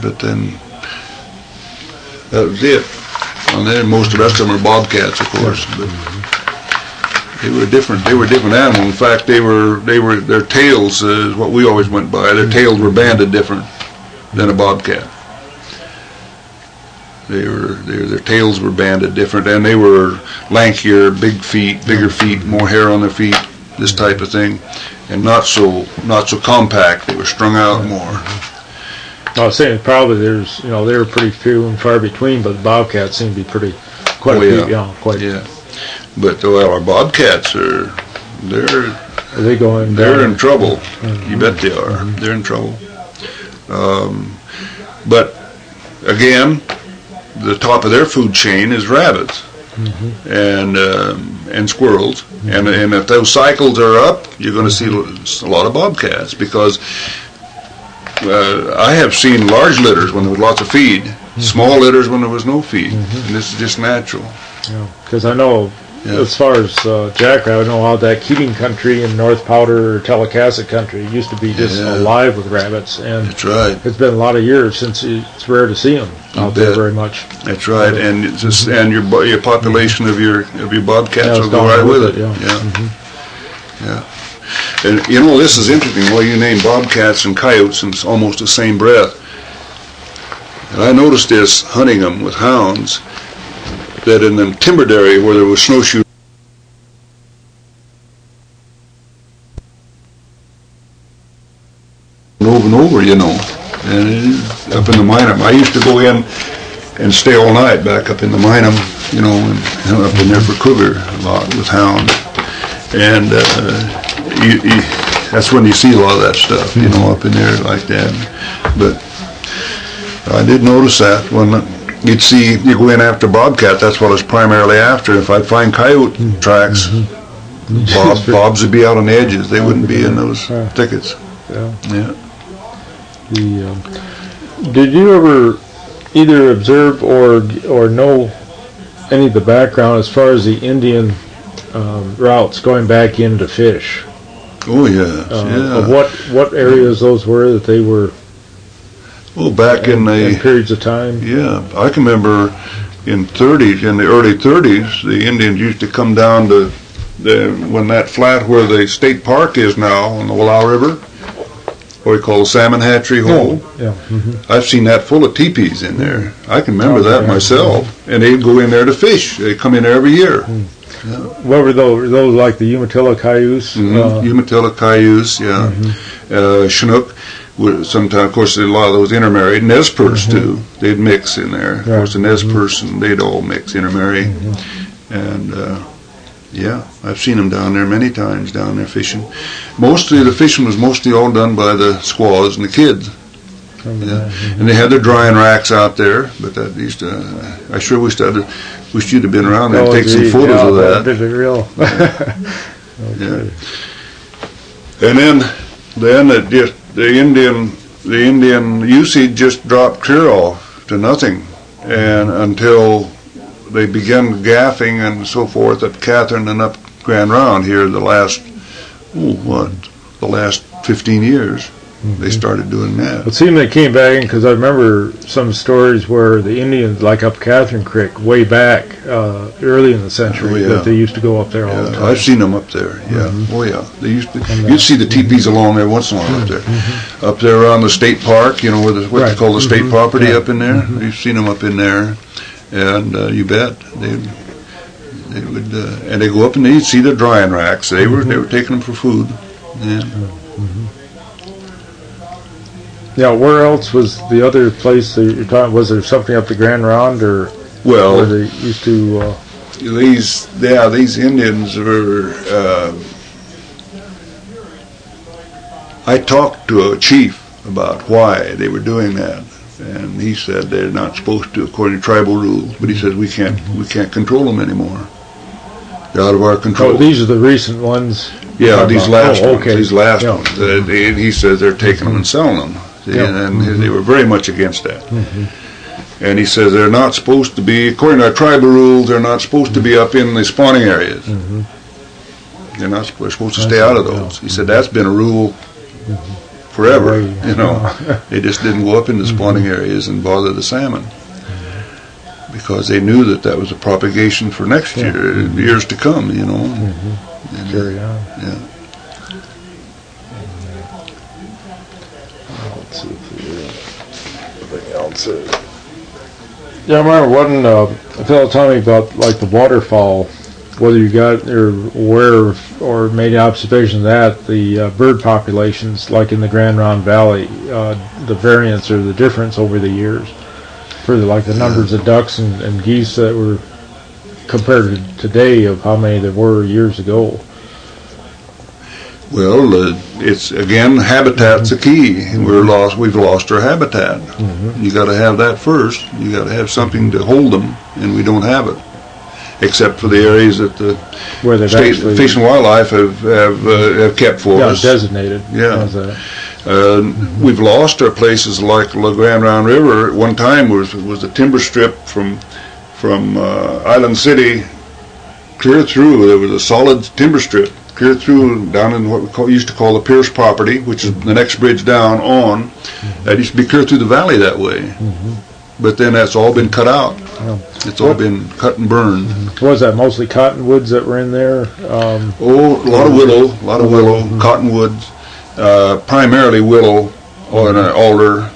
but then that was it. And then most of the rest of them are bobcats, of course, but they were different. They were different animals. In fact, their tails is what we always went by. Their tails were banded different than a bobcat. Their tails were banded different, and they were lankier, bigger feet, more hair on their feet, this type of thing, and not so compact. They were strung out more. I was saying probably they were pretty few and far between, but the bobcats seem to be quite a few. Yeah. But our bobcats they're in trouble. Mm-hmm. You bet they are. Mm-hmm. They're in trouble. But again, the top of their food chain is rabbits and squirrels, and if those cycles are up, you're going to see a lot of bobcats, because I have seen large litters when there was lots of feed, small litters when there was no feed, and this is just natural. Yeah, because I know as far as jackrabbit, I know how that Keating country in North Powder or Telecasset country used to be just alive with rabbits, and that's right. It's been a lot of years since it's rare to see them out there very much. That's right, and your population of your bobcats will go right with it. Yeah. And this is interesting. Well, you name bobcats and coyotes in almost the same breath. And I noticed this hunting them with hounds, that in the timbered area where there was snowshoe over and over, and up in the Minam. I used to go in and stay all night back up in the Minam, and up in there for cougar a lot with hounds. And that's when you see a lot of that stuff, up in there like that. But I did notice that when you go in after bobcat, that's what I was primarily after. If I'd find coyote tracks, bobs would be out on the edges. They wouldn't be in those thickets. Yeah. Did you ever either observe or know any of the background as far as the Indian routes going back in to fish? Oh yes, Of what areas those were that they were? Well, back in periods of time. Yeah, I can remember in the early 30s, the Indians used to come down to when that flat where the state park is now on the Wallow River, what we call the Salmon Hatchery Hole. Yeah. I've seen that full of teepees in there. I can remember that myself. And they'd go in there to fish. They come in there every year. Yeah. What were those? Were those like the Umatilla Cayuse? Umatilla Cayuse, Chinook. Sometimes, of course, a lot of those intermarried. Nez Perce, too. They'd mix in there. Of course, the Nez Perce, and they'd all mix, intermarry. And, I've seen them down there many times, down there fishing. The fishing was mostly all done by the squaws and the kids. And they had their drying racks out there, but that used to, I sure wish you'd have been around there and take some photos of that. That'd be real. And then the Indian usage just dropped clear off to nothing, and until they began gaffing and so forth at Catherine and up Grand Round here the last 15 years. They started doing that. It seemed they came back in, because I remember some stories where the Indians, like up Catherine Creek, way back early in the century, that they used to go up there all the time. I've seen them up there. They used to. You'd see the teepees along there once in a while up there, up there around the state park. Where what they call the state property up in there. You've seen them up in there, and you bet they would. And they go up and they'd see the drying racks. They were taking them for food. Yeah. Yeah, where else was the other place that you're talking? Was there something up the Grand Round, or where they used to? These Indians were. I talked to a chief about why they were doing that, and he said they're not supposed to according to tribal rules. But he says we can't control them anymore. They're out of our control. Oh, these are the recent ones. Yeah, these last ones. These last ones. He says they're taking them and selling them. And they were very much against that. And he says they're not supposed to be, according to our tribal rules, they're not supposed to be up in the spawning areas. They're supposed to stay out of those. He said that's been a rule forever. You know, they just didn't go up in the spawning areas and bother the salmon, because they knew that was a propagation for next year, years to come. You know, and, carry on. Yeah. Let's see if there's anything else. Yeah, I remember one fellow told me about like the waterfowl, whether you got or aware of, or made observations that the bird populations, like in the Grand Ronde Valley, the variance or the difference over the years for the numbers of ducks and geese that were compared to today of how many there were years ago. Well, it's again, habitat's the key. We've lost our habitat. You got to have that first. You got to have something to hold them, and we don't have it, except for the areas that the State Fish and Wildlife have kept for us. Designated. Yeah. We've lost our places like the Grand Ronde River. At one time was a timber strip from Island City clear through. There was a solid timber strip clear through down in what we used to call the Pierce property, which is the next bridge down on. That used to be clear through the valley that way. But then that's all been cut out. It's all been cut and burned. What was that, mostly cottonwoods that were in there? A lot of willow, cottonwoods, primarily willow or an alder.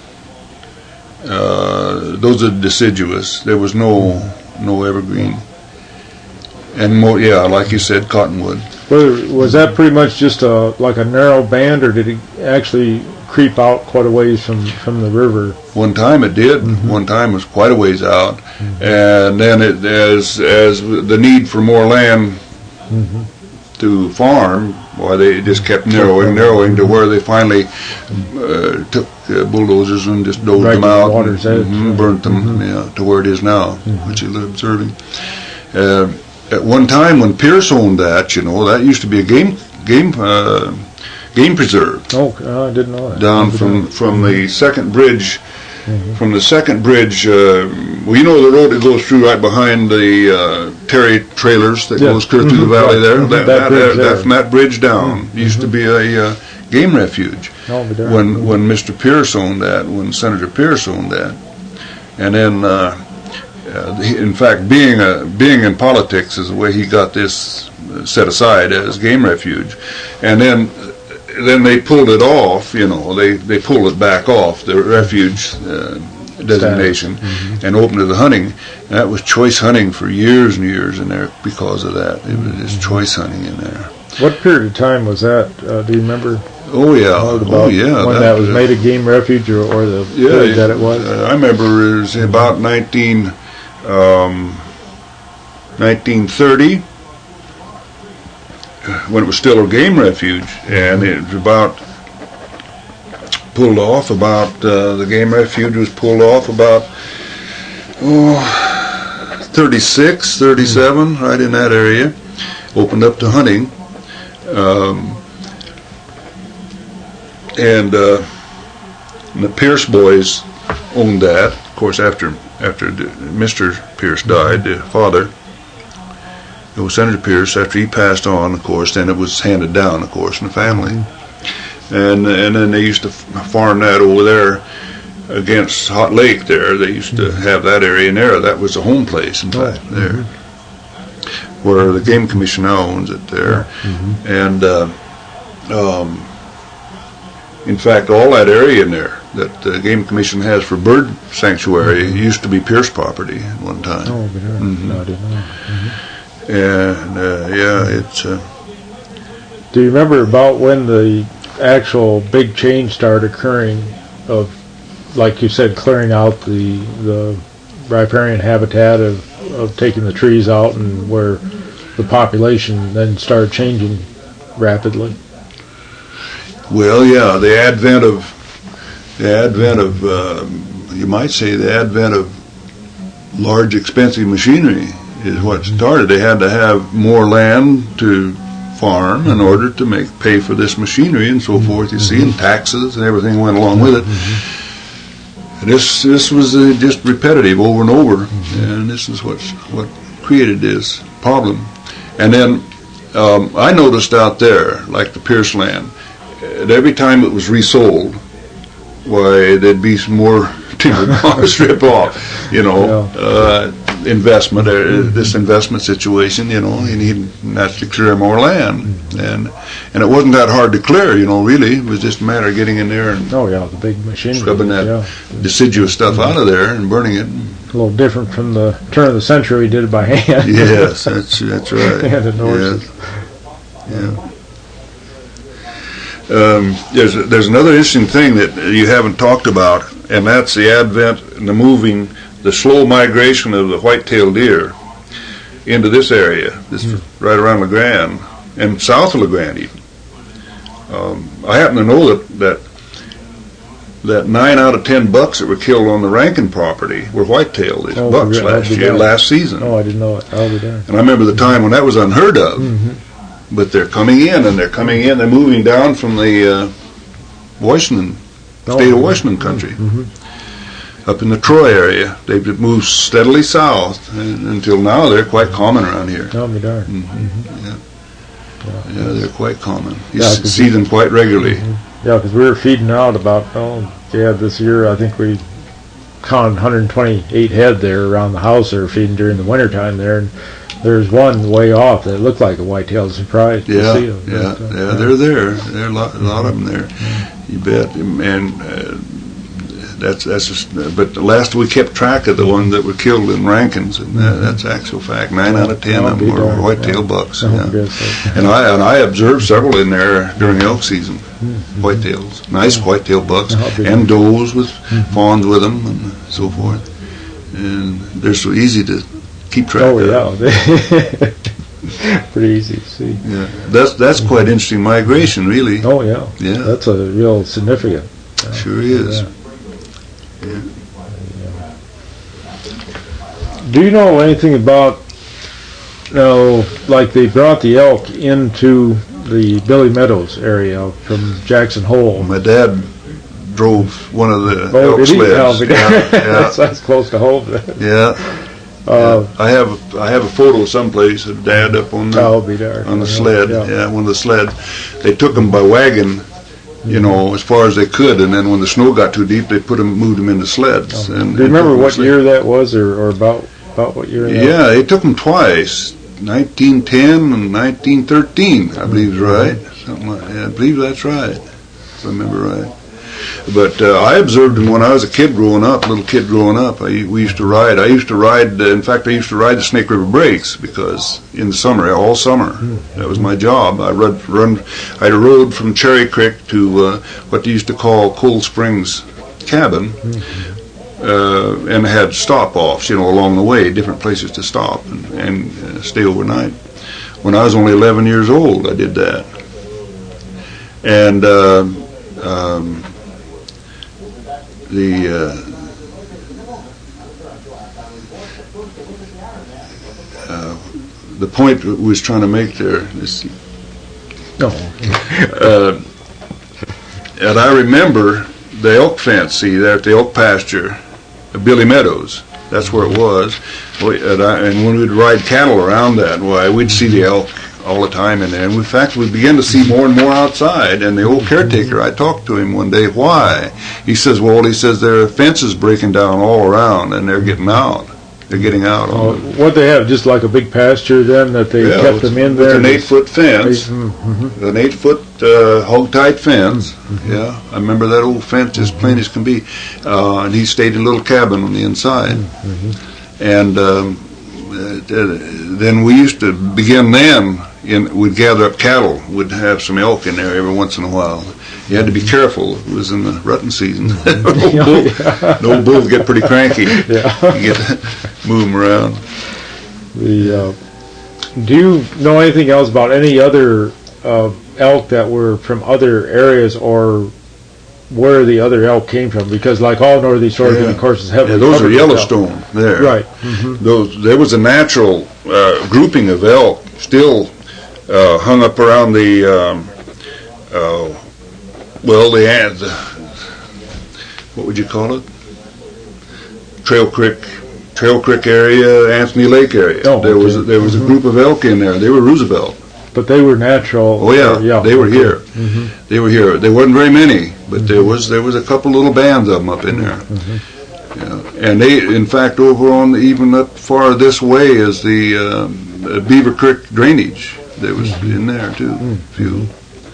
Those are deciduous. There was no evergreen. And like you said, cottonwood. Was that pretty much just like a narrow band, or did it actually creep out quite a ways from the river? One time it did. One time it was quite a ways out, and then as the need for more land to farm, they just kept narrowing to where they finally took bulldozers and just dozed them out, burnt them to where it is now, which you're observing. At one time, when Pierce owned that, that used to be a game preserve. Oh, I didn't know that. Down from the second bridge, from the second bridge. You know the road that goes through right behind the Terry trailers that goes clear through the valley there. From that bridge down used to be a game refuge. When Mr. Pierce owned that, when Senator Pierce owned that, and then. In fact, being in politics is the way he got this set aside as game refuge, and then they pulled it off. They pulled it back off the refuge designation and opened to the hunting. And that was choice hunting for years and years in there because of that. It was just choice hunting in there. What period of time was that? Do you remember? Oh yeah. When that was made a game refuge, or the period that it was? I remember it was about 1930, when it was still a game refuge, and it was the game refuge was pulled off about 36, 37, right in that area, opened up to hunting, and the Pierce boys owned that, of course, after Mr. Pierce died, the father. It was Senator Pierce. After he passed on, of course, then it was handed down, of course, in the family. And then they used to farm that over there against Hot Lake there. They used to have that area in there. That was a home place, in fact, there. Where the Game Commission now owns it there. And in fact, all that area in there that the Game Commission has for bird sanctuary used to be Pierce property at one time. Oh, no, I didn't know. And it's. Do you remember about when the actual big change started occurring of, like you said, clearing out the riparian habitat of taking the trees out, and where the population then started changing rapidly? Well, yeah, the advent of you might say the advent of large, expensive machinery is what started. They had to have more land to farm in order to pay for this machinery and so forth. You see, and taxes and everything went along with it. And this was just repetitive over and over, and this is what created this problem. And then I noticed out there, like the Pierce land, every time it was resold, why there'd be some more timber bonds strip off, investment, this investment situation, you need to clear more land, and it wasn't that hard to clear, really. It was just a matter of getting in there and the big machine scrubbing that deciduous stuff out of there and burning it. A little different from the turn of the century. We did it by hand. Yes, that's right. Hand and horses. There's another interesting thing that you haven't talked about, and that's the advent and the slow migration of the white-tailed deer into this area, right around La Grande, and south of La Grande even. I happen to know that 9 out of 10 bucks that were killed on the Rankin property were white-tailed bucks last season. Oh, I didn't know it. And I remember the time when that was unheard of. Mm-hmm. But they're coming in. They're moving down from the state of Washington country. Mm-hmm. Up in the Troy area. They've moved steadily south, and until now they're quite common around here. Oh, be darned. Mm-hmm. Yeah, they're quite common. You see them quite regularly. Mm-hmm. Yeah, because we were feeding out about, this year I think we counted 128 head there around the house. They were feeding during the wintertime there, and there's one way off that looked like a white-tailed. Surprised to see them. They're there. There are a lot of them there. You bet. And that's just. But last we kept track of the ones that were killed in Rankins, and that's actual fact. 9 out of 10 of them were white-tailed bucks. And I observed several in there during elk season. Whitetails, nice white-tailed bucks, and does with fawns with them, and so forth. And they're so easy to keep track of. Pretty easy to see. Yeah, that's quite interesting migration, really. Oh yeah. That's a real significant. Sure is. Yeah. Do you know anything about? Like they brought the elk into the Billy Meadows area from Jackson Hole. My dad drove one of the elk sleds. That's close to home. Yeah. I have a photo someplace of Dad up on the sled. Yeah, one of the sleds. They took them by wagon, as far as they could, and then when the snow got too deep, they moved them into sleds. Do you remember what year that was, or about what year? Yeah, they took them twice, 1910 and 1913. I believe is right. Something like that. I believe that's right. If I remember right. But I observed them when I was a little kid growing up. We used to ride. In fact, I used to ride the Snake River Breaks because in the summer, all summer, that was my job. I rode from Cherry Creek to what they used to call Cold Springs Cabin, and had stop-offs, along the way, different places to stop and stay overnight. When I was only 11 years old, I did that. And the point we was trying to make there. Let's see. And I remember the elk fence. See there at the elk pasture, Billy Meadows. That's where it was. And when we'd ride cattle around that, we'd see the elk all the time in there. And in fact, we began to see more and more outside. And the old caretaker, I talked to him one day, why? He says, there are fences breaking down all around, and they're getting out. They're getting out. What they have, just like a big pasture then, that they kept them in there? It's an 8-foot fence. An 8-foot hog-tied fence. Yeah, I remember that old fence as plain as can be. And he stayed in a little cabin on the inside. And then we used to begin we'd gather up cattle. We'd have some elk in there every once in a while. You had to be careful. It was in the rutting season. The old bulls get pretty cranky. You get to move them around. Do you know anything else about any other elk that were from other areas, or where the other elk came from? Because like all Northeast Oregon, of course, is heavily those are Yellowstone there. Right. There was a natural grouping of elk still hung up around the what would you call it? Trail Creek area, Anthony Lake area. There was a group of elk in there. They were Roosevelt. But they were natural. Oh yeah, they were here. Mm-hmm. They were here. There wasn't very many, but there was a couple little bands of them up in there. Mm-hmm. Yeah. And they, in fact, over on even up far this way is the Beaver Creek drainage. That was in there too. Few.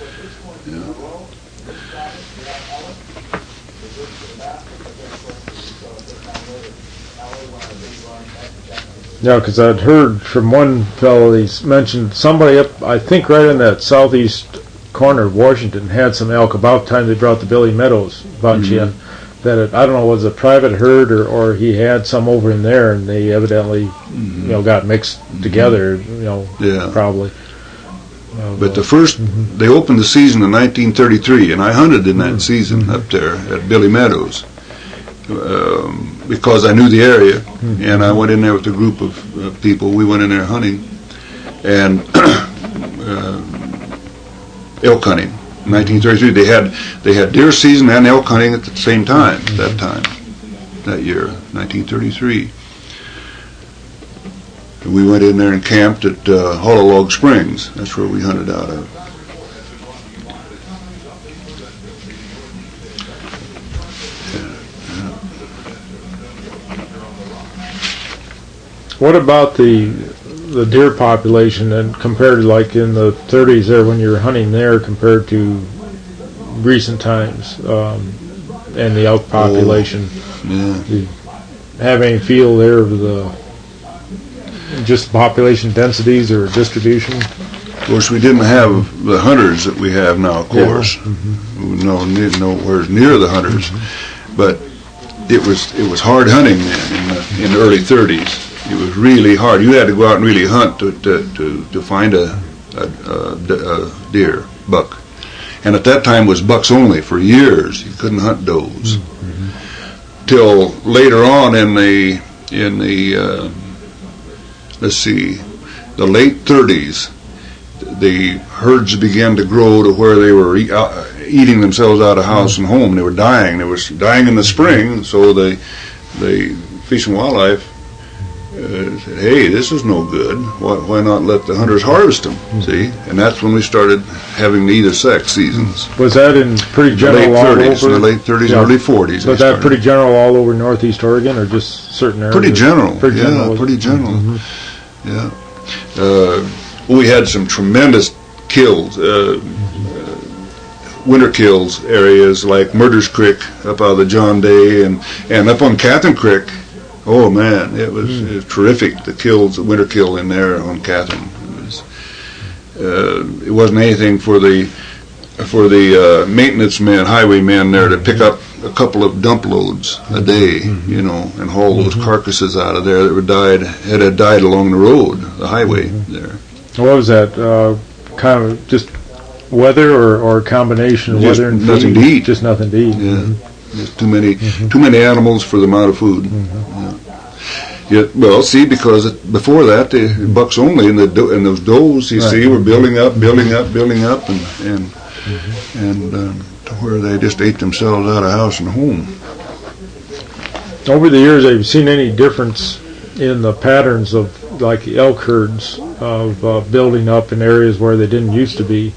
Yeah, because I'd heard from one fellow, he mentioned somebody up, I think right in that southeast corner of Washington, had some elk about the time they brought the Billy Meadows bunch in. That I don't know, was it a private herd or he had some over in there, and they evidently, got mixed together, probably. But the first, they opened the season in 1933, and I hunted in that season up there at Billy Meadows. Because I knew the area, and I went in there with a group of people. We went in there hunting, and elk hunting. In 1933, they had deer season and elk hunting at the same time. That year, 1933. And we went in there and camped at Hollow Log Springs. That's where we hunted out of. What about the deer population, and compared to like in the 30s there when you were hunting there, compared to recent times, and the elk population? Do you have any feel there of just population densities or distribution? Of course, we didn't have the hunters that we have now. Of course, nowhere near the hunters, but it was hard hunting then in the early 30s. It was really hard. You had to go out and really hunt to find a deer, buck. And at that time it was bucks only for years. You couldn't hunt does. Till later on in the late 30s, the herds began to grow to where they were eating themselves out of house and home. They were dying. They were dying in the spring, so the Fish and Wildlife said, hey, this is no good. Why not let the hunters harvest them? See? And that's when we started having the either sex seasons. Was that in pretty general all over? In the late 30s, early 40s. Was that pretty general all over Northeast Oregon, or just certain areas? Pretty general. Pretty general. Yeah. We had some tremendous kills, winter kills areas like Murders Creek up out of the John Day, and up on Catherine Creek. Oh man, it was terrific. The winter kill in there on Catherine. It wasn't anything for the maintenance men, highwaymen there to pick up a couple of dump loads a day, and haul those carcasses out of there that had died along the road, the highway there. What was that? Kind of just weather or a combination of weather and nothing to eat. Just nothing to eat. Yeah. Just too many animals for the amount of food. Yeah, well, see, because before that, the bucks only, and those does, were building up, and to where they just ate themselves out of house and home. Over the years, have you seen any difference in the patterns of, like, the elk herds of building up in areas where they didn't used to be?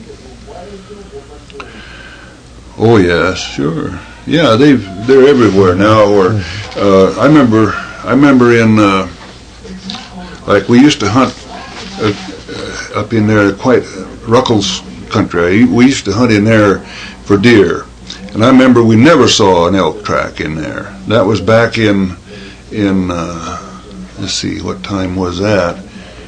Oh yes, sure. Yeah, they're everywhere now. Or I remember in like we used to hunt up in there, quite Ruckles country. We used to hunt in there for deer, and I remember we never saw an elk track in there. That was back in let's see, what time was that?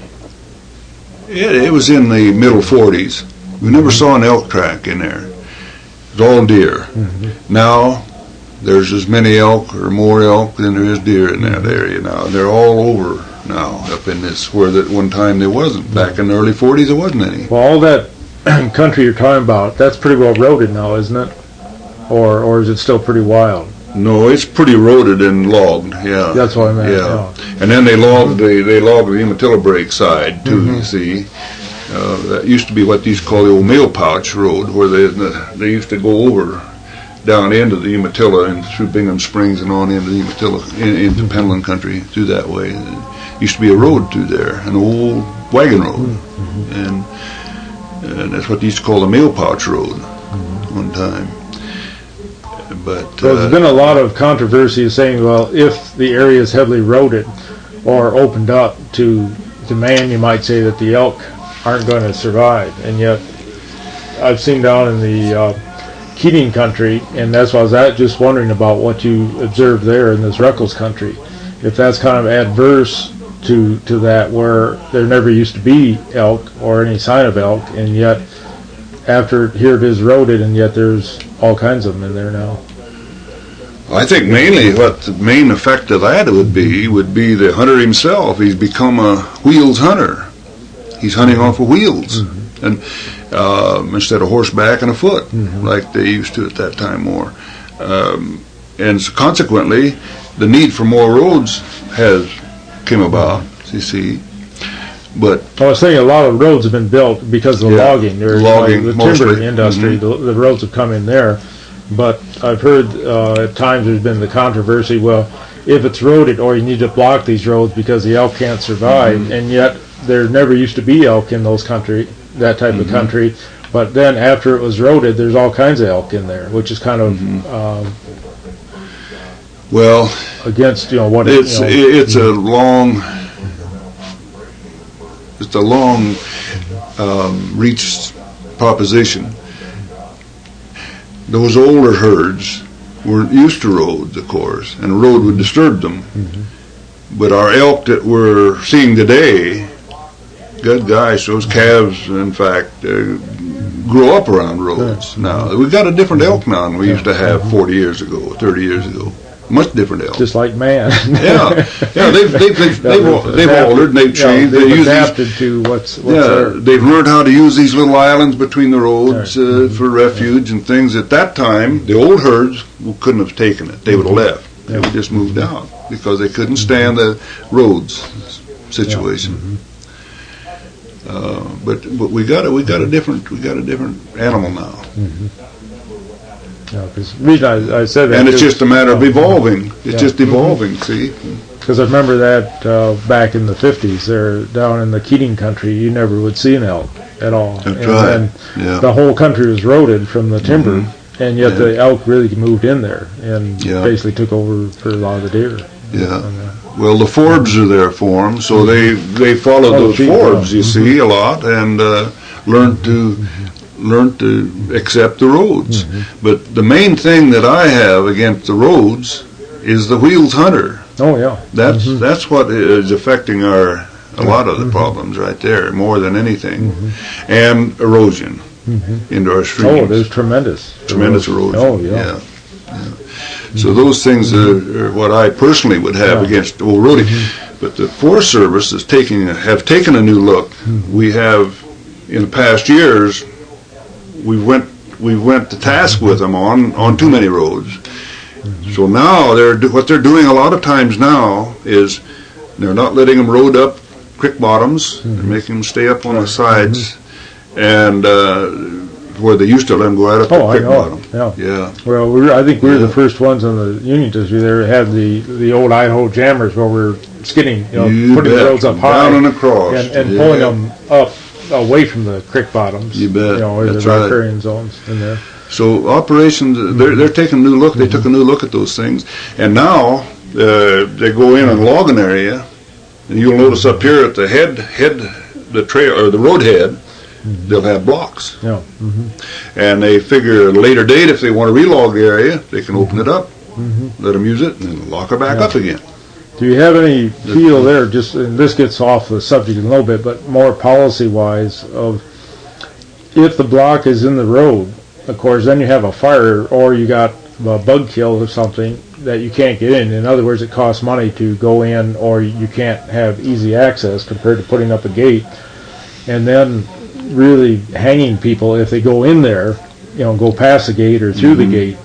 It was in the middle 40s. We never saw an elk track in there. It was all deer. Now there's as many elk or more elk than there is deer in that area now. They're all over now up in this, where at one time there wasn't. Back in the early 40s there wasn't any. Well, all that country you're talking about, that's pretty well roaded now, isn't it? Or is it still pretty wild? No, it's pretty roaded and logged, yeah. That's what I meant. Yeah. And then they logged the Umatilla Break side too, you see. That used to be what they used to call the old mail pouch road, where they used to go over down into the Umatilla and through Bingham Springs and on into the Umatilla, into Pendleton country, through that way. There used to be a road through there, an old wagon road, and that's what they used to call the mail pouch road one time. But there's been a lot of controversy saying, well, if the area is heavily eroded or opened up to man, you might say that the elk aren't going to survive. And yet, I've seen down in the Keating country, and that's why I was just wondering about what you observed there in this Ruckles country, if that's kind of adverse to that, where there never used to be elk or any sign of elk, and yet after here it is eroded, and yet there's all kinds of them in there now. I think mainly what the main effect of that would be the hunter himself. He's become a wheels hunter. He's hunting off of wheels, and instead of horseback and afoot, like they used to at that time more. And so consequently, the need for more roads has came about, you see. But I was saying a lot of roads have been built because of the logging. There's logging, the timber industry, the roads have come in there. But I've heard at times there's been the controversy, well, if it's roaded, or you need to block these roads because the elk can't survive, and yet there never used to be elk in those country, that type of country. But then after it was roaded, there's all kinds of elk in there, which is kind of well against what it's a long reach proposition. Those older herds weren't used to roads, of course, and a road would disturb them. But our elk that we're seeing today, good gosh, those calves, in fact, grow up around roads now. We've got a different elk now than we used to have 40 years ago, 30 years ago. Much different elk. Just like man. They've altered and they've changed. They've adapted to what's there. They've learned how to use these little islands between the roads for refuge and things. At that time, the old herds couldn't have taken it. They would have left. They would have just moved out because they couldn't stand the roads situation. But we got a different animal now. Because the reason I said that, and it's just a matter of evolving. It's just evolving. See, because I remember that back in the 50s, there down in the Keating country, you never would see an elk at all. That's right. And the whole country was eroded from the timber, and yet the elk really moved in there and basically took over for a lot of the deer. Well, the forbs are there for them, so they followed those forbs, you see, a lot, and learned to accept the roads. But the main thing that I have against the roads is the wheels hunter. Oh yeah, that's what is affecting a lot of the problems right there, more than anything, and erosion into our streams. Oh, there's tremendous erosion. Oh yeah. So those things are what I personally would have against old roading. But the Forest Service is have taken a new look. We have, in the past years, we went to task with them on too many roads. So now what they're doing a lot of times now is they're not letting them road up creek bottoms. They're making them stay up on the sides, and where they used to let them go right up the creek bottom. Yeah. Well, I think we were the first ones in the Union District there had the old Idaho jammers where we're skidding, putting the roads up high down and across, and pulling them up away from the creek bottoms. You bet. That's the riparian zones in there. So operations, they're taking a new look. They took a new look at those things, and now they go in and log an area, and you'll notice up here at the the trail or the road head, they'll have blocks. Yeah. And they figure at a later date, if they want to relog the area, they can open it up, let them use it, and then lock it back up again. Do you have any feel there, just, and this gets off the subject a little bit, but more policy-wise, of if the block is in the road, of course, then you have a fire, or you got a bug kill or something that you can't get in. In other words, it costs money to go in, or you can't have easy access compared to putting up a gate. And then really hanging people if they go in there, go past the gate or through the gate.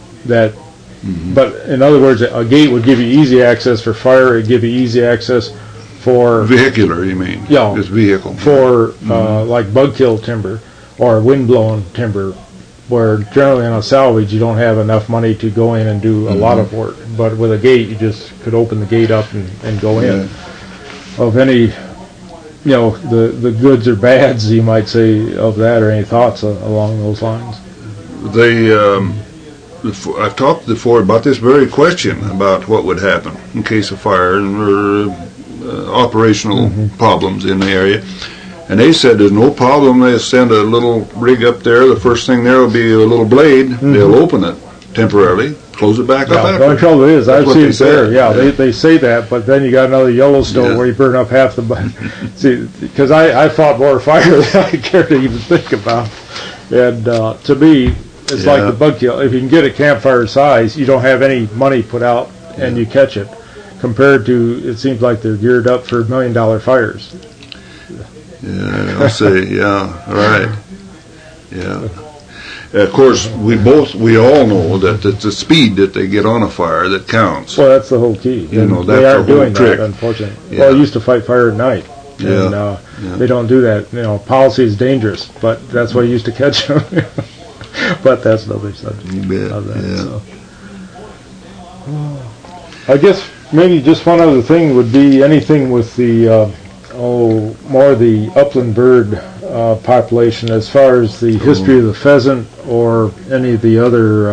But in other words, a gate would give you easy access for fire. It'd give you easy access for vehicular. You mean? Yeah, just vehicle for like bug kill timber or wind blown timber. where generally on a salvage you don't have enough money to go in and do a lot of work. But with a gate, you just could open the gate up and go in. Of any, the goods or bads, you might say, of that, or any thoughts along those lines? I've talked before about this very question about what would happen in case of fire or operational problems in the area. And they said there's no problem. They send a little rig up there. The first thing there will be a little blade. They'll open it temporarily, close it back up after. The only trouble is, I've seen it there. They say that, but then you got another Yellowstone where you burn up half the... See, because I fought more fire than I care to even think about. And to me, it's like the bug kill. If you can get a campfire size, you don't have any money put out, and you catch it. Compared to, it seems like they're geared up for $1 million fires. Yeah, I'll say, right. Yeah. Of course, we all know that it's the speed that they get on a fire that counts. Well, that's the whole key. That's they aren't the whole doing trick. that, unfortunately. Yeah. Well, I used to fight fire at night. And they don't do that. Policy is dangerous, but that's why you used to catch them. But that's another subject. You bet. I guess maybe just one other thing would be anything with the more the upland bird population, as far as the history of the pheasant or any of the other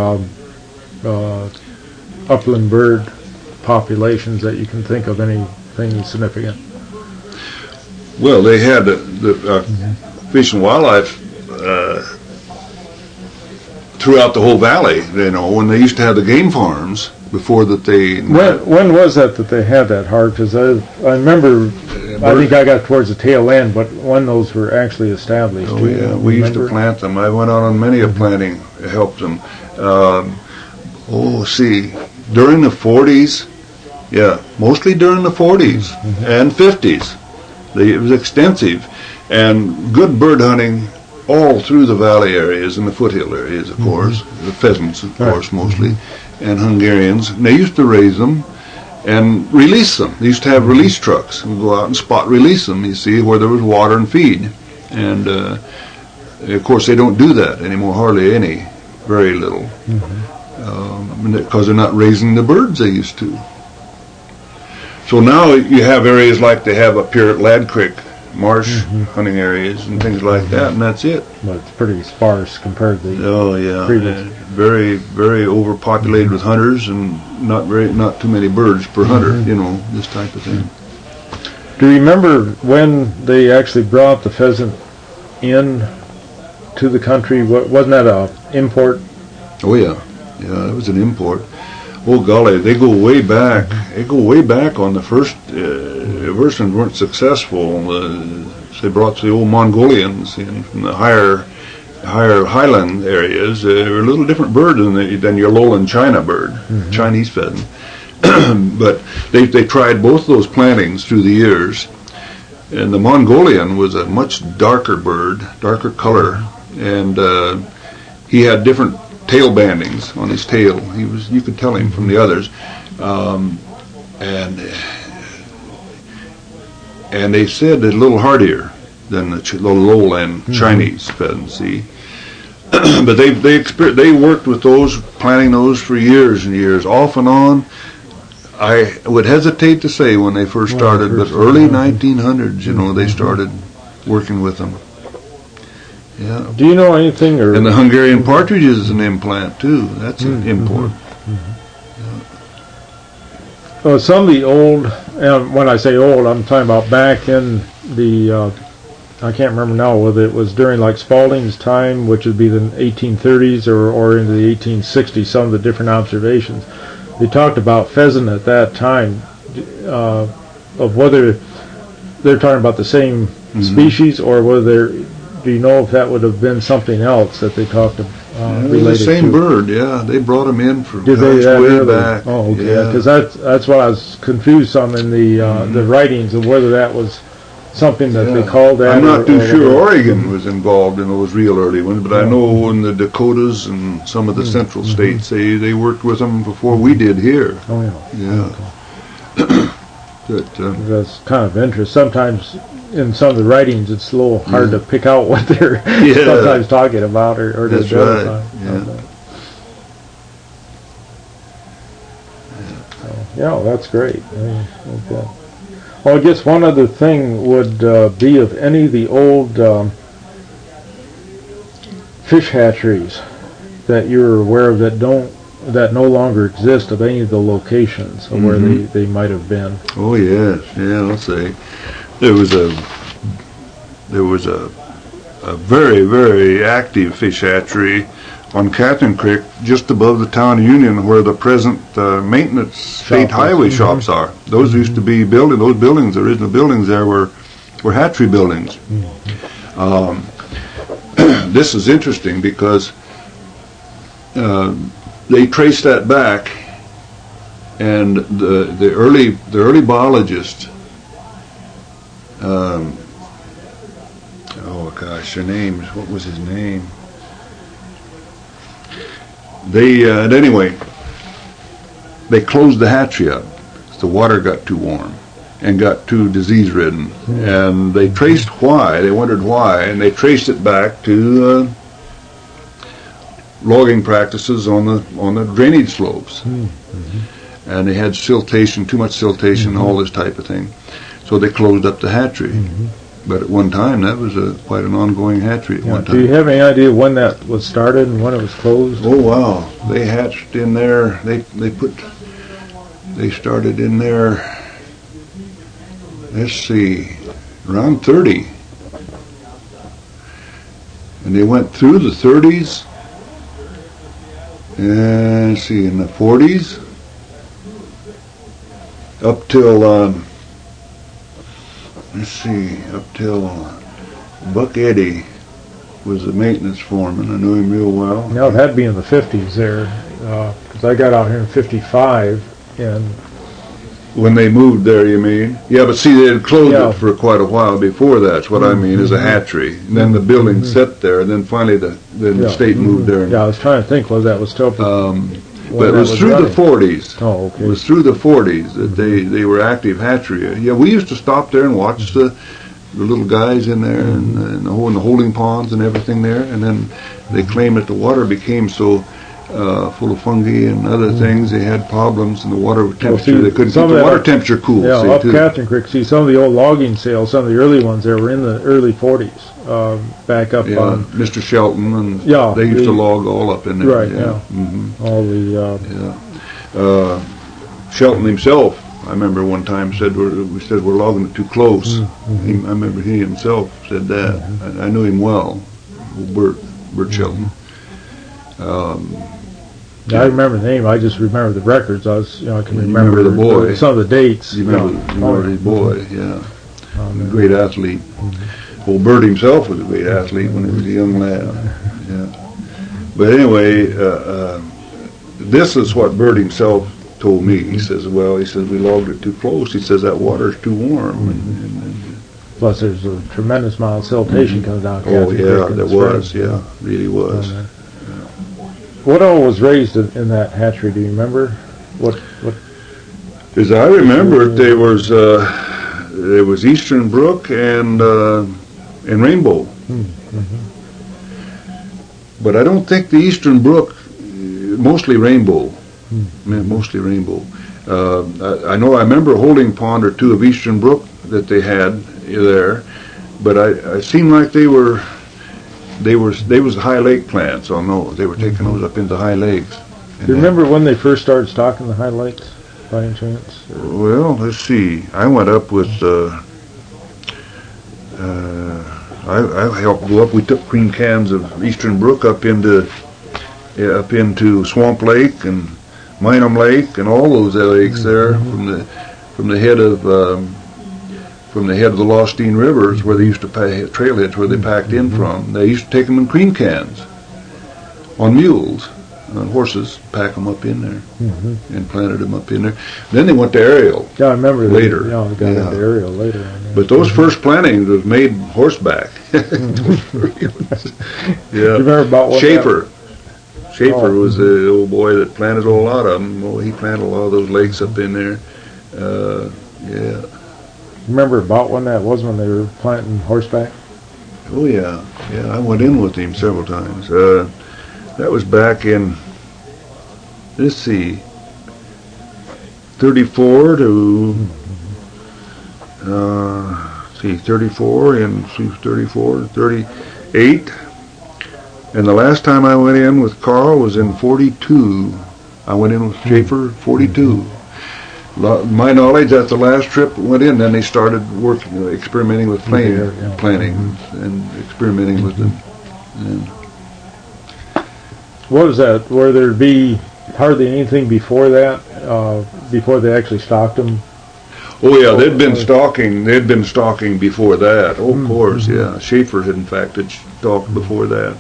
upland bird populations that you can think of, anything significant. Well, they had the Fish and Wildlife throughout the whole valley. When they used to have the game farms before that they. When was that they had that, Hart? Because I remember. I think I got towards the tail end, but when those were actually established. Oh yeah, we used to plant them. I went on many a planting, helped them. During the 40s, mostly during the 40s and 50s, it was extensive, and good bird hunting all through the valley areas and the foothill areas, of course, the pheasants, of course, mostly, and Hungarians. And they used to raise them and release them. They used to have release trucks and go out and spot release them, you see, where there was water and feed. And, of course, they don't do that anymore, hardly any, very little, because they're not raising the birds they used to. So now you have areas like they have up here at Ladd Creek, marsh hunting areas and things like that, and that's it. But it's pretty sparse compared to the previous. Very, very overpopulated with hunters, and not too many birds per hunter. This type of thing. Do you remember when they actually brought the pheasant in to the country? Wasn't that a import? Oh yeah, it was an import. Oh golly, they go way back. They go way back on the first versions weren't successful. They brought the old Mongolians in from the higher highland areas. They were a little different bird than your lowland China bird, Chinese pheasant. But they tried both those plantings through the years, and the Mongolian was a much darker bird, darker color, and he had different tail bandings on his tail. You could tell him from the others, and they said it's a little hardier than the lowland Chinese pheasant. See, but they worked with those, planting those for years and years, off and on. I would hesitate to say when they first started, but early 1900s, they started working with them. Yeah. Do you know anything? And the Hungarian partridge is an implant too. That's an import. Well, some of the old, and when I say old, I'm talking about back in the, I can't remember now whether it was during like Spalding's time, which would be the 1830s, or into the 1860s, some of the different observations. They talked about pheasant at that time, of whether they're talking about the same species, or whether do you know if that would have been something else that they talked about? The same bird, they brought them in for way back. Oh, okay, because that's what I was confused some in the writings of whether that was something that they called that. I'm not too sure Oregon was involved in those real early ones, but I know in the Dakotas and some of the central states they worked with them before we did here. Oh yeah. Okay. That's kind of interesting. Sometimes in some of the writings, it's a little hard to pick out what they're sometimes talking about or that's right. Yeah. Yeah, that's great. Okay. Well, I guess one other thing would be of any of the old fish hatcheries that you're aware of that no longer exist, of any of the locations of where they might have been. Oh yes, yeah. Let's say there was a very, very active fish hatchery on Catherine Creek, just above the town of Union, where the present maintenance state highway shops are. Those used to be those buildings, the original buildings there were hatchery buildings. This is interesting because they traced that back, and the early biologists, oh gosh, what was his name? Anyway, they closed the hatchery up. The water got too warm and got too disease-ridden, and they traced why. They wondered why, and they traced it back to logging practices on the drainage slopes, and they had siltation, too much siltation, all this type of thing. So they closed up the hatchery. But at one time, that was quite an ongoing hatchery at one time. Do you have any idea when that was started and when it was closed? Oh wow! They hatched in there. They started in there. Let's see, around 30, and they went through the 30s. And let's see, in the 40s, up till Buck Eddy was the maintenance foreman. I knew him real well. No, that'd be in the 50s there, because I got out here in 55, and when they moved there, you mean? Yeah, but see, they had closed it for quite a while before that's what I mean, as a hatchery. And then the building set there, and then finally the state moved there. Yeah, I was trying to think whether that was still... but it was through the 40s. Oh, okay. It was through the 40s that they were active hatchery. Yeah, we used to stop there and watch the little guys in there and the holding ponds and everything there. And then they claimed that the water became so full of fungi and other things. They had problems in the water temperature. They couldn't keep the water temperature cool. Yeah, up Catherine Creek. See, some of the old logging sales, some of the early ones there were in the early 40s. Back up on Mr. Shelton, and they used to log all up in there. Right. All the Shelton himself, I remember one time said we said we're logging it too close. I remember he himself said that. I knew him well, Bert Shelton. I remember the name. I just remember the records. I can remember the boy. Some of the dates. You remember his boy? Yeah, great athlete. Well, Bert himself was a great athlete when he was a young lad. Yeah. But anyway, this is what Bert himself told me. He says, we logged it too close. He says that water's too warm. Plus, there's a tremendous amount of siltation comes down. Oh yeah, there was. Yeah, really was. What all was raised in that hatchery? Do you remember? What? As I remember it, there was Eastern Brook and Rainbow. But I don't think the Eastern Brook, mostly Rainbow. Mostly Rainbow. I remember a holding pond or two of Eastern Brook that they had there, but I seemed like they was high lake plants on those. They were taking those up into high lakes. Do you remember when they first started stocking the high lakes, by any chance? Well, let's see. I went up with I helped go up. We took cream cans of Eastern Brook up into Swamp Lake and Minam Lake and all those lakes there from the head of the Lostine Rivers, where they used to trailheads where they packed in from. They used to take them in cream cans on mules, on horses, pack them up in there and planted them up in there. Then they went to aerial. Yeah, I remember later. They got into aerial later. But those first plantings was made horseback. You remember about what Schaefer. Schaefer was the old boy that planted a lot of them. Well, he planted a lot of those lakes up in there. remember about when that was, when they were planting horseback? Oh yeah, I went in with him several times. That was back in, let's see, 34 to 34 and 34, 38. And the last time I went in with Carl was in 42. I went in with Schaefer, 42. My knowledge, that's the last trip went in. Then they started working, experimenting with planting and experimenting with them. And what was that? Where there'd be hardly anything before that, before they actually stocked them? Oh yeah, they'd been stalking. They'd been stalking before that. Oh, of course, yeah. Schaefer had in fact had stalked before that.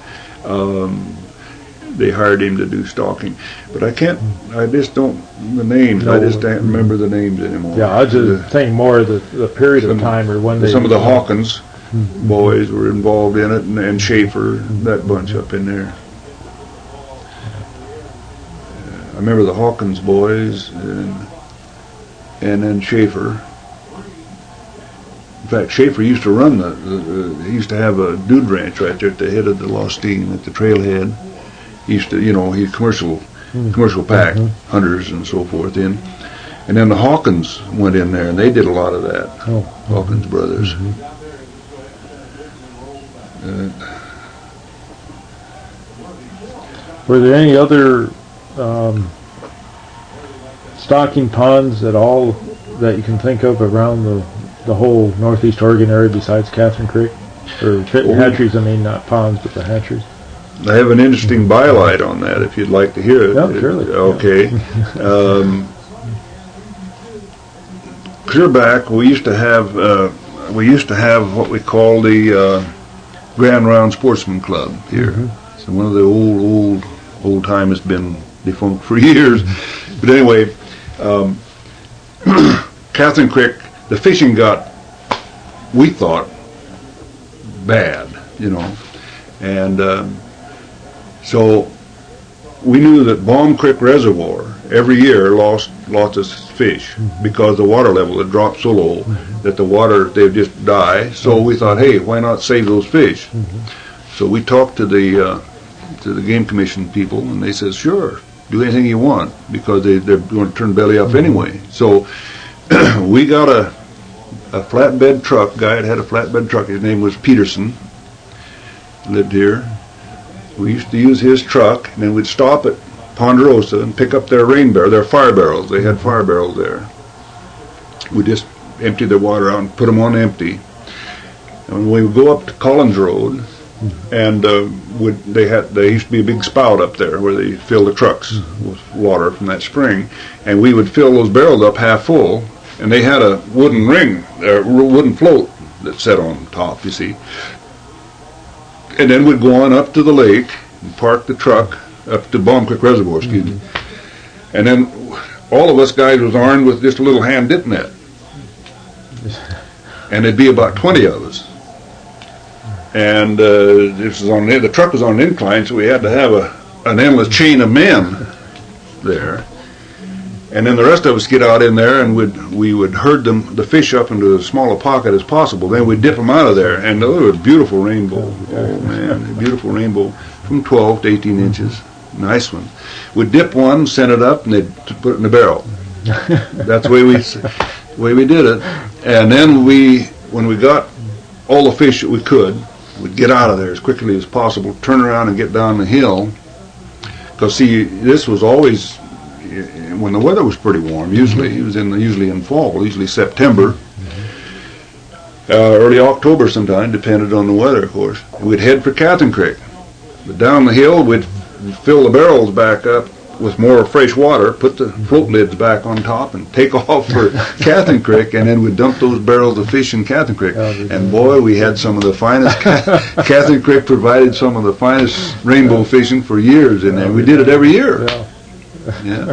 They hired him to do stalking, but I just don't the names. I just can't remember the names anymore. Yeah, I just think more the period of time, or when some of the Hawkins boys were involved in it, and Schaefer, that bunch up in there. I remember the Hawkins boys and then Schaefer. In fact, Schaefer used to run he used to have a dude ranch right there at the head of the Lostine at the trailhead. He used to, he's commercial pack hunters and so forth in. And then the Hawkins went in there and they did a lot of that. Hawkins brothers. Were there any other stocking ponds at all that you can think of around the whole Northeast Oregon area besides Catherine Creek? Or hatcheries, I mean, not ponds, but the hatcheries? I have an interesting bylight on that if you'd like to hear it. No, surely. Okay. Clear back, we used to have what we call the Grand Round Sportsman Club here. So one of the old time has been defunct for years. But anyway, Catherine Creek, the fishing got, we thought, bad, and so we knew that Baum Creek Reservoir every year lost lots of fish because the water level had dropped so low that they would just die. So we thought, hey, why not save those fish? So we talked to the Game Commission people, and they said, sure, do anything you want, because they're going to turn belly up anyway. So we got a flatbed truck. Guy had a flatbed truck. His name was Peterson. Lived here. We used to use his truck, and then we'd stop at Ponderosa and pick up their fire barrels. They had fire barrels there. We just emptied their water out and put them on empty. And we would go up to Collins Road, and there used to be a big spout up there where they fill the trucks with water from that spring, and we would fill those barrels up half full, and they had a wooden wooden float that sat on top, you see. And then we'd go on up to the lake and park the truck up to Baum Creek Reservoir, excuse me. And then all of us guys was armed with just a little hand dip net. And there'd be about 20 of us. And the truck was on an incline, so we had to have an endless chain of men there. And then the rest of us get out in there, and we would herd the fish up into as small a pocket as possible. Then we'd dip them out of there, and there was a beautiful rainbow. Oh man, a beautiful rainbow from 12 to 18 inches. Nice one. We'd dip one, send it up, and they'd put it in the barrel. That's the way we did it. And then when we got all the fish that we could, we'd get out of there as quickly as possible, turn around and get down the hill. Because see, this was always when the weather was pretty warm. Usually in fall, usually September, early October sometime, depended on the weather, of course. We'd head for Catherine Creek. But down the hill, we'd fill the barrels back up with more fresh water, put the float lids back on top, and take off for Catherine Creek, and then we'd dump those barrels of fish in Catherine Creek. And boy, we had some of the finest. Catherine Creek provided some of the finest rainbow fishing for years in there. We did it every year. Yeah.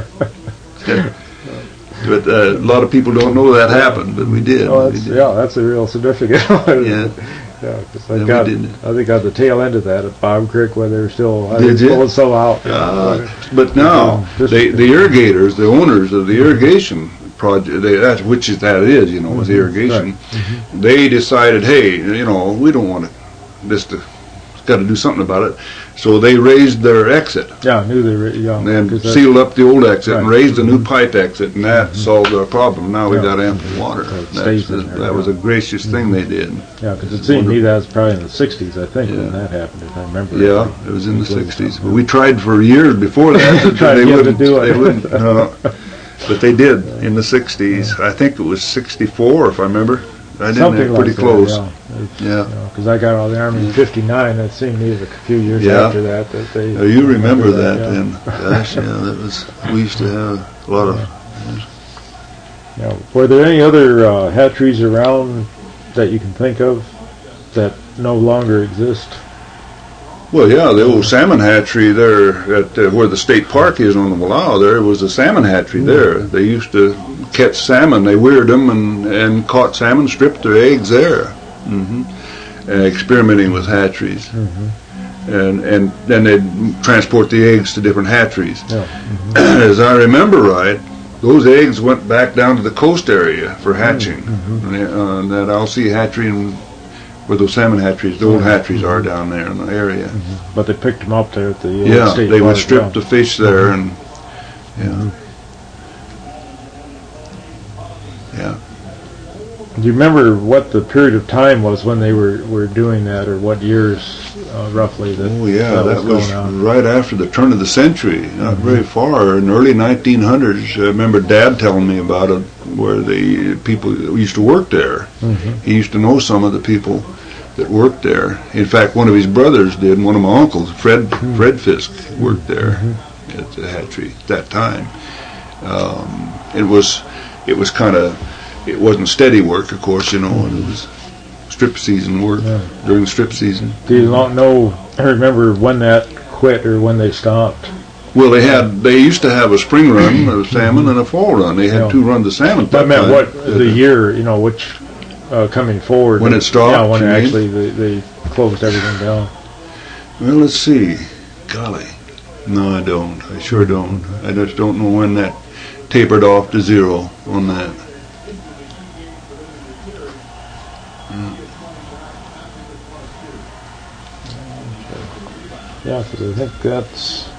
But a lot of people don't know that happened, but we did. Oh, that's a real significant one. Yeah. Yeah, because I think at the tail end of that at Baum Creek, where they were still pulling some out. But now the irrigators, the owners of the irrigation project. Which is with irrigation. Right. They decided, hey, we don't want this to. Got to do something about it. So they raised their exit. Yeah, I knew they and sealed up the old exit and raised a new pipe exit, and that solved our problem. Now we got ample water. That was a gracious thing they did. Yeah, because it seemed to me that was probably in the 60s, I think, when that happened, if I remember. Yeah, it was in the 60s. But we tried for years before that. They wouldn't do it. They wouldn't. But they did in the 60s. I think it was 64, if I remember. I did Something pretty like close. That, yeah. Because I got out of the Army in '59. That seemed to me a few years after that they. You remember that then? Gosh, that was. We used to have a lot of. Yeah. Were there any other hatcheries around that you can think of that no longer exist? Well, yeah, the old salmon hatchery there at where the state park is on the Wallowa, there was a salmon hatchery there. They used to catch salmon. They weird them and caught salmon, stripped their eggs there. Experimenting with hatcheries. And then they'd transport the eggs to different hatcheries. As I remember right, those eggs went back down to the coast area for hatching. And that Alsea hatchery where those salmon hatcheries, the old hatcheries are down there in the area. But they picked them up there at the state they park, would strip the fish there and Do you remember what the period of time was when they were doing that, or what years roughly? That was right after the turn of the century, not very far, in the early 1900s. I remember Dad telling me about it, where the people used to work there. He used to know some of the people that worked there. In fact, one of his brothers did. One of my uncles, Fred Fisk, worked there at the hatchery at that time. It wasn't steady work, of course, and it was strip season work during the strip season. Do you remember when that quit or when they stopped? Well, they used to have a spring run of salmon and a fall run. They had 2 runs of salmon. But I meant what the year, which coming forward. When it stopped? Yeah, when actually they closed everything down. Well, let's see. Golly. No, I don't. I sure don't. I just don't know when that tapered off to 0 on that. Yeah, because I think that's.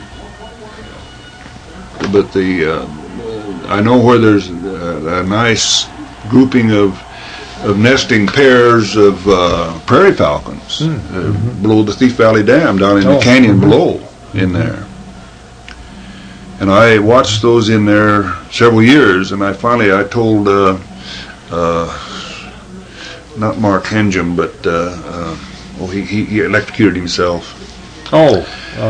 But I know where there's a nice grouping of nesting pairs of prairie falcons below the Thief Valley Dam, down in the canyon below in there. And I watched those in there several years, and I told not Mark Henjum, but he electrocuted himself. Yeah.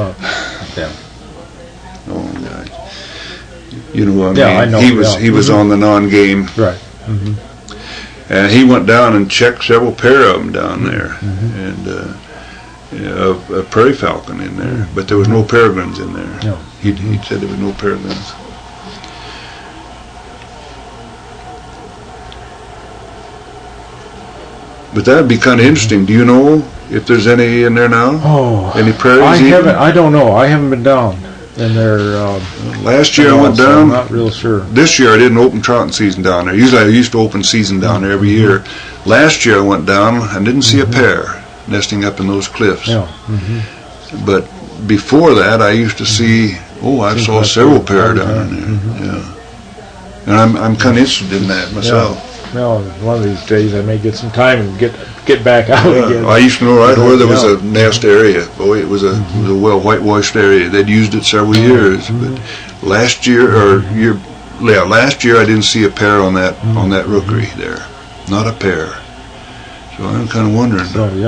Oh, God. You know what I mean? I know. He was on the non-game. Right. And he went down and checked several pair of them down there, and a prairie falcon in there, but there was no peregrines in there. No. He said there was no peregrines. But that'd be kind of interesting. Do you know if there's any in there now? Oh, any prairies? I don't know. I haven't been down in there. Last year I went down. I'm not real sure. This year I didn't open trouting season down there. Usually I used to open season down there every year. Last year I went down and didn't see a pair nesting up in those cliffs. Yeah. But before that I used to see. I saw several pair down in there. Yeah. And I'm kind of interested in that myself. Yeah. Well, one of these days I may get some time and get back out again. I used to know right where there was a nest area. Boy, it was a well whitewashed area. They'd used it several years. But last year I didn't see a pair on that rookery there. Not a pair. So I'm kind of wondering.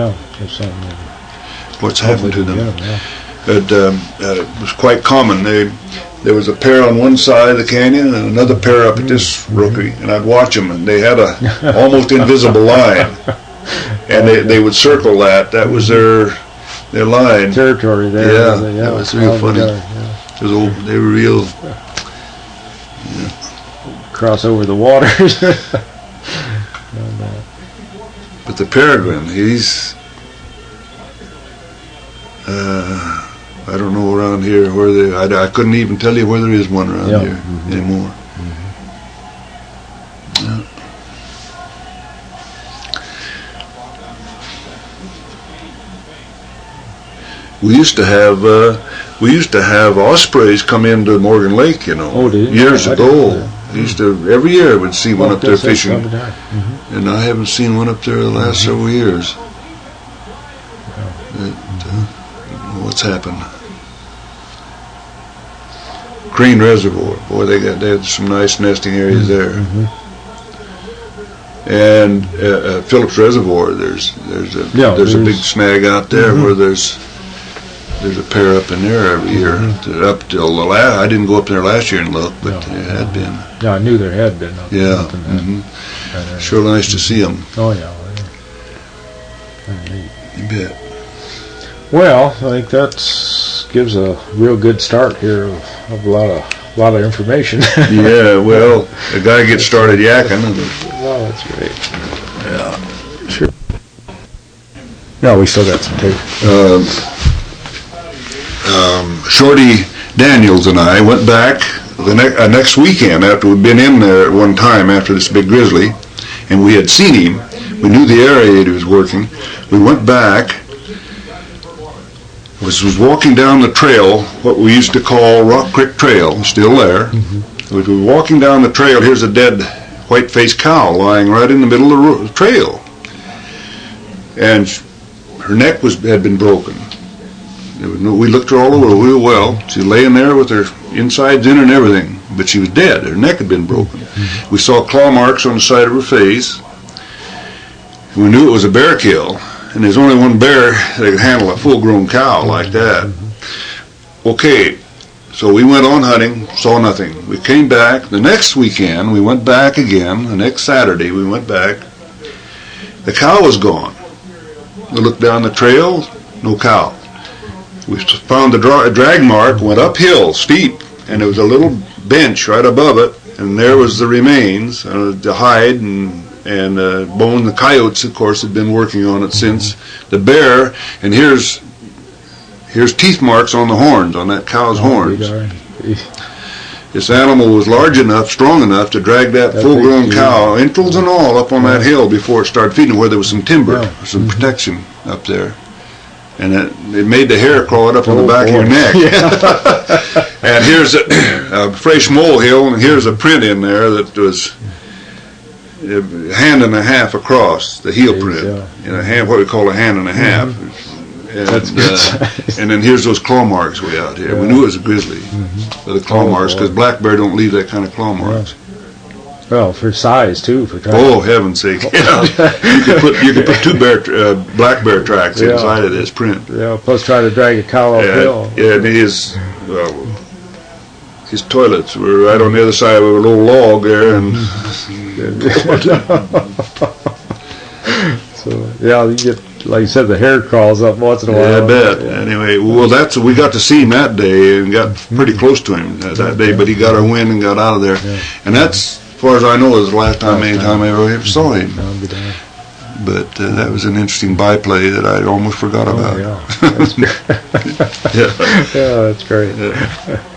What's happened to them? It was quite common. There was a pair on one side of the canyon and another pair up at this rookery, and I'd watch them, and they had a almost invisible line, and they would circle that. That was their line. Territory there. Yeah, that was real funny. They were real. Cross over the waters. But the peregrine, he's. I don't know around here where I couldn't even tell you where there is one around here anymore. We used to have ospreys come into Morgan Lake, you know, years ago. We used to, every year we'd see one up there fishing, and I haven't seen one up there the last several years. What's happened? Crane Reservoir, boy, they had some nice nesting areas there. And Phillips Reservoir, there's a big snag out there where there's a pair up in there every year. Up till the last, I didn't go up there last year and look, but there had been. Yeah, I knew there had been. Sure nice to see them. Oh yeah. You bet. Well, I think that gives a real good start here of a lot of information. Yeah, well, the guy gets started yakking. Oh, that's great. Yeah. Sure. No, we still got some tape. Shorty Daniels and I went back the next weekend after we'd been in there at one time after this big grizzly, and we had seen him. We knew the area he was working. We went back. Was walking down the trail, what we used to call Rock Creek Trail, still there. We were walking down the trail. Here's a dead white-faced cow lying right in the middle of the trail, and her neck had been broken. We looked her all over real well. She was laying there with her insides in and everything, but she was dead. Her neck had been broken. We saw claw marks on the side of her face. We knew it was a bear kill, and there's only one bear that could handle a full-grown cow like that. Okay, so we went on hunting, saw nothing. We came back. The next weekend, we went back again. The next Saturday, we went back. The cow was gone. We looked down the trail, no cow. We found the drag mark, went uphill, steep, and there was a little bench right above it, and there was the remains, the hide and bone. The coyotes, of course, had been working on it since. The bear, and here's teeth marks on the horns, on that cow's horns. This animal was large enough, strong enough to drag that full-grown cow, entrails and all, up on that hill before it started feeding, where there was some timber, some protection up there. And it made the hair crawl up on the back of your neck. And here's a fresh molehill, and here's a print in there that was a hand and a half across, the heel print. What we call a hand and a half. And, that's good. And then here's those claw marks way out here. We knew it was a grizzly by the claw marks, because black bear don't leave that kind of claw marks. Well, for size too. Oh, heaven's sake! Yeah. you could put two black bear tracks inside of this print. Yeah. Plus, try to drag a cow uphill. Yeah, and his toilets were right on the other side of a little log there, and so you get, like you said, the hair crawls up once in a while. Yeah, I bet. Yeah. Anyway, well, we got to see him that day and got pretty close to him that day, but he got our wind and got out of there, and that's, as far as I know, is the last time I ever saw him. But that was an interesting byplay that I almost forgot about. Yeah, that's great. Yeah.